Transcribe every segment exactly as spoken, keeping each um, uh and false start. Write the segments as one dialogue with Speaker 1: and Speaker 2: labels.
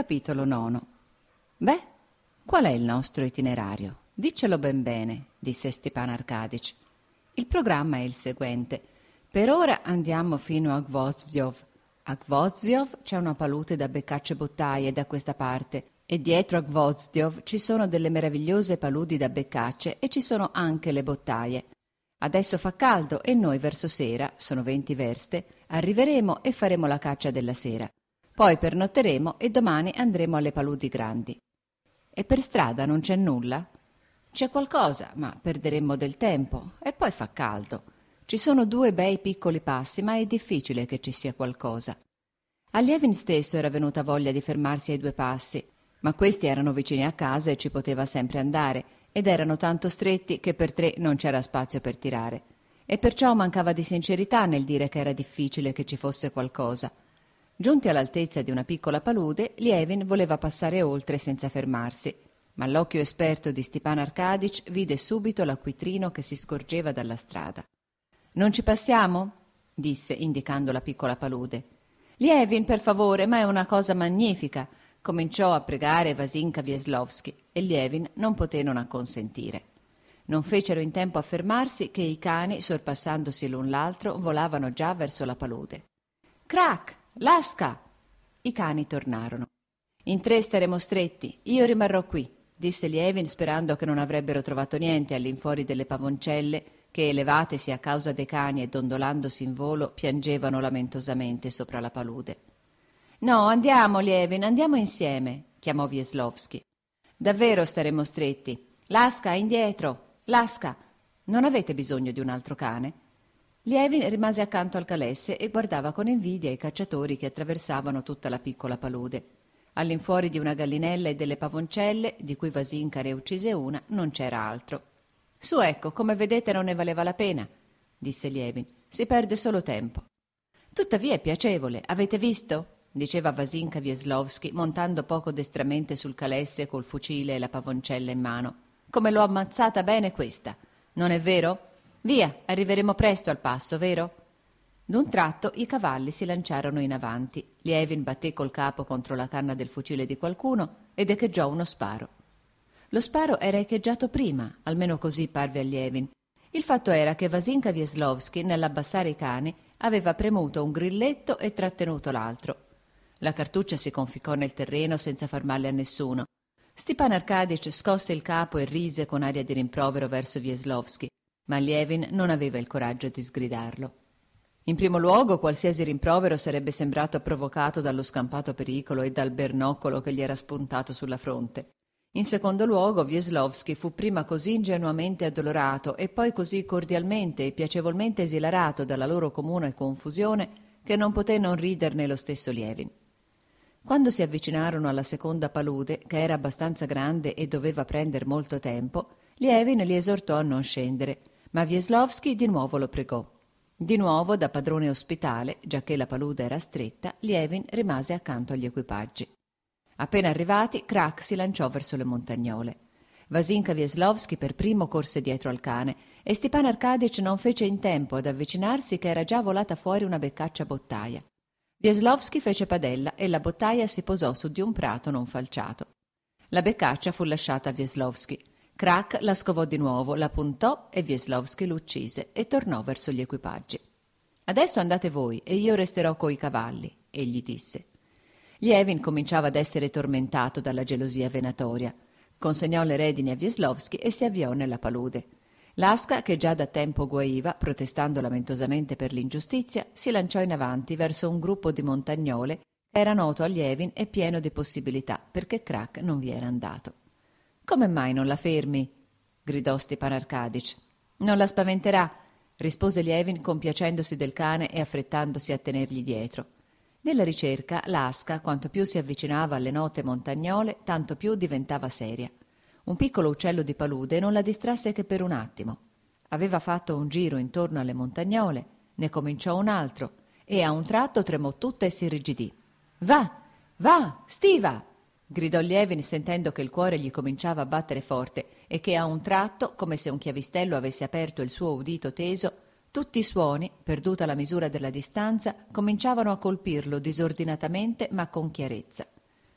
Speaker 1: Capitolo nono. Beh, qual è il nostro itinerario? Diccelo ben bene, disse Stepan Arcadic. Il programma è il seguente. Per ora andiamo fino a Gvozdov. A Gvozdov c'è una palude da beccacce bottaie da questa parte e dietro a Gvozdov ci sono delle meravigliose paludi da beccacce e ci sono anche le bottaie. Adesso fa caldo e noi verso sera, sono venti verste, arriveremo e faremo la caccia della sera. Poi pernotteremo e domani andremo alle paludi grandi. E per strada non c'è nulla? C'è qualcosa, ma perderemmo del tempo e poi fa caldo. Ci sono due bei piccoli passi, ma è difficile che ci sia qualcosa. A Lievin stesso era venuta voglia di fermarsi ai due passi, ma questi erano vicini a casa e ci poteva sempre andare, ed erano tanto stretti che per tre non c'era spazio per tirare. E perciò mancava di sincerità nel dire che era difficile che ci fosse qualcosa. Giunti all'altezza di una piccola palude, Lievin voleva passare oltre senza fermarsi, ma l'occhio esperto di Stepan Arcadic vide subito l'acquitrino che si scorgeva dalla strada. «Non ci passiamo?» disse, indicando la piccola palude. «Lievin, per favore, ma è una cosa magnifica!» cominciò a pregare Vasinka Wieslowski, e Lievin non poté non acconsentire. Non fecero in tempo a fermarsi che i cani, sorpassandosi l'un l'altro, volavano già verso la palude. «Crac! Laska!» I cani tornarono. «In tre staremo stretti, io rimarrò qui», disse Lievin, sperando che non avrebbero trovato niente all'infuori delle pavoncelle che, elevatesi a causa dei cani e dondolandosi in volo, piangevano lamentosamente sopra la palude. «No, andiamo, Lievin, andiamo insieme», chiamò Wieslowski. «Davvero staremo stretti. Laska, indietro! Laska! Non avete bisogno di un altro cane?» Lievin rimase accanto al calesse e guardava con invidia i cacciatori che attraversavano tutta la piccola palude. All'infuori di una gallinella e delle pavoncelle, di cui Vasinka ne uccise una, non c'era altro. «Su, ecco, come vedete non ne valeva la pena», disse Lievin. «Si perde solo tempo». «Tuttavia è piacevole, avete visto?» diceva Vasinka Wieslowski, montando poco destramente sul calesse col fucile e la pavoncella in mano. «Come l'ho ammazzata bene questa, non è vero? Via, arriveremo presto al passo, vero?» D'un tratto i cavalli si lanciarono in avanti. Lievin batté col capo contro la canna del fucile di qualcuno ed echeggiò uno sparo. Lo sparo era echeggiato prima, almeno così parve a Lievin. Il fatto era che Vasinka Wieslowski, nell'abbassare i cani, aveva premuto un grilletto e trattenuto l'altro. La cartuccia si conficcò nel terreno senza far male a nessuno. Stepan Arcadic scosse il capo e rise con aria di rimprovero verso Wieslowski, ma Lievin non aveva il coraggio di sgridarlo. In primo luogo, qualsiasi rimprovero sarebbe sembrato provocato dallo scampato pericolo e dal bernoccolo che gli era spuntato sulla fronte. In secondo luogo, Wieslowski fu prima così ingenuamente addolorato e poi così cordialmente e piacevolmente esilarato dalla loro comune confusione che non poté non riderne lo stesso Lievin. Quando si avvicinarono alla seconda palude, che era abbastanza grande e doveva prender molto tempo, Lievin li esortò a non scendere, ma Wieslowski di nuovo lo pregò. Di nuovo, da padrone ospitale, giacché la palude era stretta, Lievin rimase accanto agli equipaggi. Appena arrivati, Krak si lanciò verso le montagnole. Vasinka Wieslowski per primo corse dietro al cane e Stepan Arcadic non fece in tempo ad avvicinarsi che era già volata fuori una beccaccia bottaia. Wieslowski fece padella e la bottaia si posò su di un prato non falciato. La beccaccia fu lasciata a Wieslowski. Krak la scovò di nuovo, la puntò e Wieslowski l'uccise e tornò verso gli equipaggi. «Adesso andate voi e io resterò coi cavalli», egli disse. Lievin cominciava ad essere tormentato dalla gelosia venatoria. Consegnò le redini a Wieslowski e si avviò nella palude. Laska, che già da tempo guaiva, protestando lamentosamente per l'ingiustizia, si lanciò in avanti verso un gruppo di montagnole che era noto a Lievin e pieno di possibilità, perché Krak non vi era andato. «Come mai non la fermi?» gridò Stepan Arcadic. «Non la spaventerà», rispose Lievin compiacendosi del cane e affrettandosi a tenergli dietro. Nella ricerca, Laska, quanto più si avvicinava alle note montagnole, tanto più diventava seria. Un piccolo uccello di palude non la distrasse che per un attimo. Aveva fatto un giro intorno alle montagnole, ne cominciò un altro, e a un tratto tremò tutta e si irrigidì. «Va! Va! Stiva!» gridò Lievin, sentendo che il cuore gli cominciava a battere forte e che a un tratto, come se un chiavistello avesse aperto il suo udito teso, tutti i suoni, perduta la misura della distanza, cominciavano a colpirlo disordinatamente ma con chiarezza.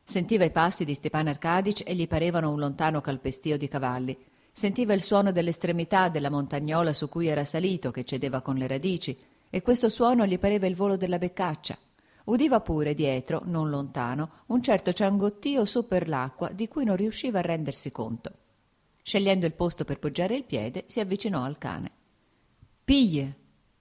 Speaker 1: Sentiva i passi di Stepan Arcadic e gli parevano un lontano calpestio di cavalli. Sentiva il suono dell'estremità della montagnola su cui era salito, che cedeva con le radici, e questo suono gli pareva il volo della beccaccia. Udiva pure dietro, non lontano, un certo ciangottio su per l'acqua di cui non riusciva a rendersi conto. Scegliendo il posto per poggiare il piede, si avvicinò al cane. «Piglie!»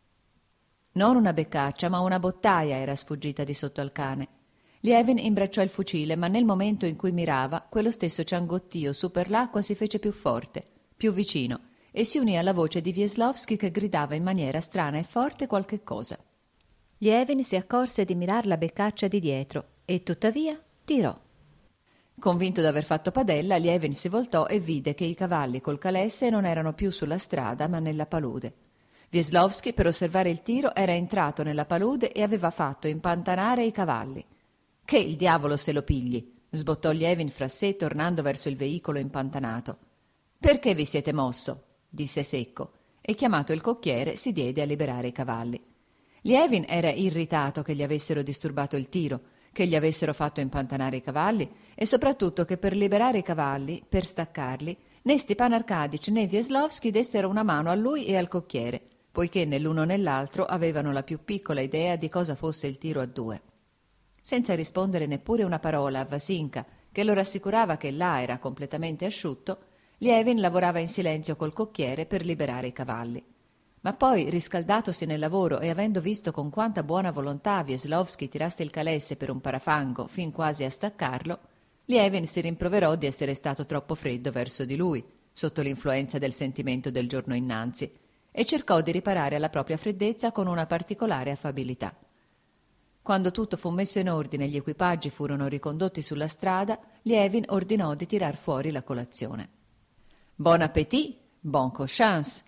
Speaker 1: Non una beccaccia, ma una bottaia era sfuggita di sotto al cane. Lievin imbracciò il fucile, ma nel momento in cui mirava, quello stesso ciangottio su per l'acqua si fece più forte, più vicino, e si unì alla voce di Wieslowski che gridava in maniera strana e forte qualche cosa. Lievin si accorse di mirar la beccaccia di dietro e, tuttavia, tirò. Convinto d'aver fatto padella, Lievin si voltò e vide che i cavalli col calesse non erano più sulla strada, ma nella palude. Wieslowski, per osservare il tiro, era entrato nella palude e aveva fatto impantanare i cavalli. «Che il diavolo se lo pigli!» sbottò Lievin fra sé, tornando verso il veicolo impantanato. «Perché vi siete mosso?» disse secco, e chiamato il cocchiere si diede a liberare i cavalli. Lievin era irritato che gli avessero disturbato il tiro, che gli avessero fatto impantanare i cavalli e soprattutto che per liberare i cavalli, per staccarli, né Stepan Arcadic né Wieslowski dessero una mano a lui e al cocchiere, poiché né l'uno né l'altro avevano la più piccola idea di cosa fosse il tiro a due. Senza rispondere neppure una parola a Vasinka, che lo rassicurava che là era completamente asciutto, Lievin lavorava in silenzio col cocchiere per liberare i cavalli. Ma poi, riscaldatosi nel lavoro e avendo visto con quanta buona volontà Wieslowski tirasse il calesse per un parafango fin quasi a staccarlo, Lievin si rimproverò di essere stato troppo freddo verso di lui, sotto l'influenza del sentimento del giorno innanzi, e cercò di riparare alla propria freddezza con una particolare affabilità. Quando tutto fu messo in ordine e gli equipaggi furono ricondotti sulla strada, Lievin ordinò di tirar fuori la colazione. «Bon appétit, bon cochance.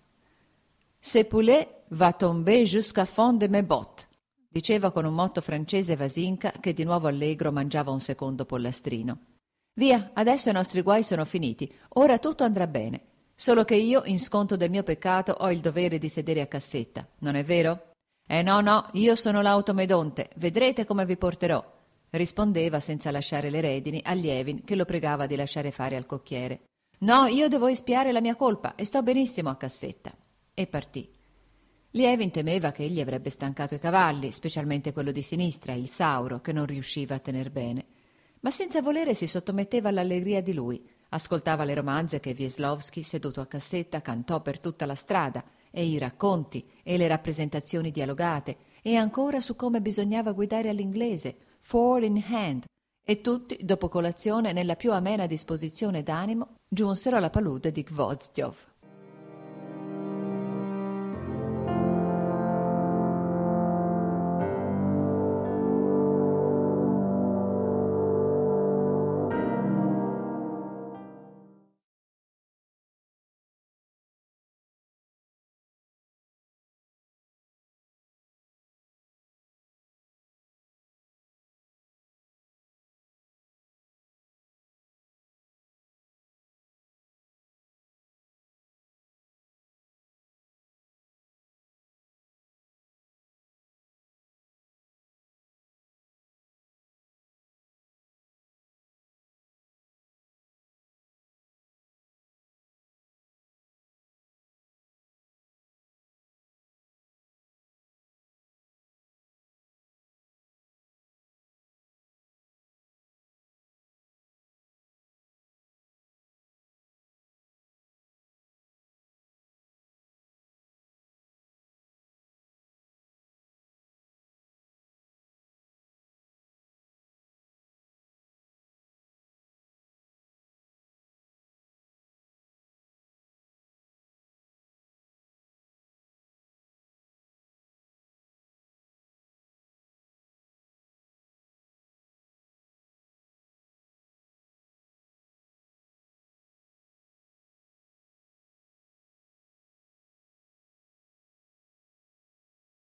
Speaker 1: Ce poulet va tomber jusqu'à fond de mes bottes», diceva con un motto francese Vasinka, che di nuovo allegro mangiava un secondo pollastrino. «Via, adesso i nostri guai sono finiti, ora tutto andrà bene. Solo che io, in sconto del mio peccato, ho il dovere di sedere a cassetta, non è vero?» «Eh no, no, io sono l'automedonte, vedrete come vi porterò», rispondeva senza lasciare le redini a Lievin, che lo pregava di lasciare fare al cocchiere. «No, io devo espiare la mia colpa e sto benissimo a cassetta». E partì. Lievin temeva che egli avrebbe stancato i cavalli, specialmente quello di sinistra, il Sauro, che non riusciva a tener bene. Ma senza volere si sottometteva all'allegria di lui, ascoltava le romanze che Wieslowski, seduto a cassetta, cantò per tutta la strada, e i racconti e le rappresentazioni dialogate, e ancora su come bisognava guidare all'inglese, four in hand, e tutti, dopo colazione, nella più amena disposizione d'animo, giunsero alla palude di Gvozdov.